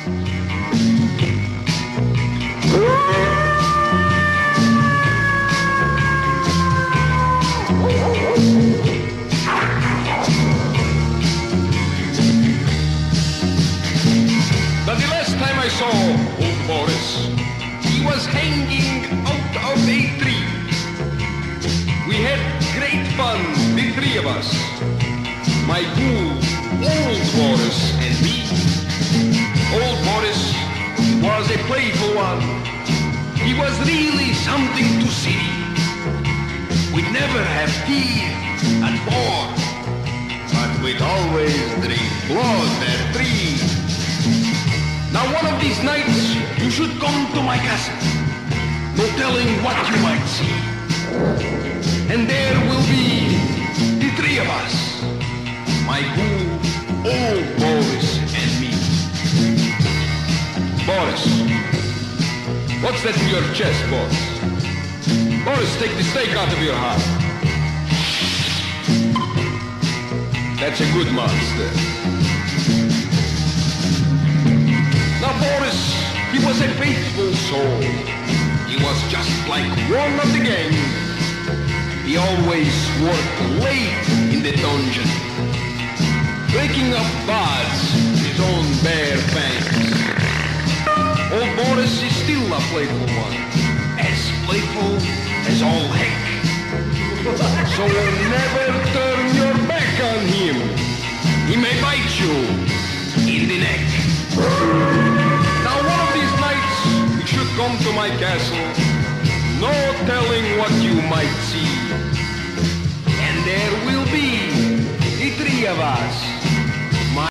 But the last time I saw old Boris, he was hanging out of a tree. We had great fun, the three of us. My ghoul, old Boris, and me. Old Boris was a playful one. He was really something to see. We'd never have tea at 4, but we'd always drink blood at 3. Now one of these nights, you should come to my castle. No telling what you might see. And there will be the three of us. My ghoul, old Boris, and me. Boris, what's that in your chest, Boris? Boris, take the steak out of your heart. That's a good monster. Now Boris, he was a faithful soul. He was just like one of the gang. He always worked late in the dungeon, breaking up bars with his own bare fangs. Old Boris is still a playful one, as playful as all heck. So never turn your back on him. He may bite you in the neck. Now one of these nights, you should come to my castle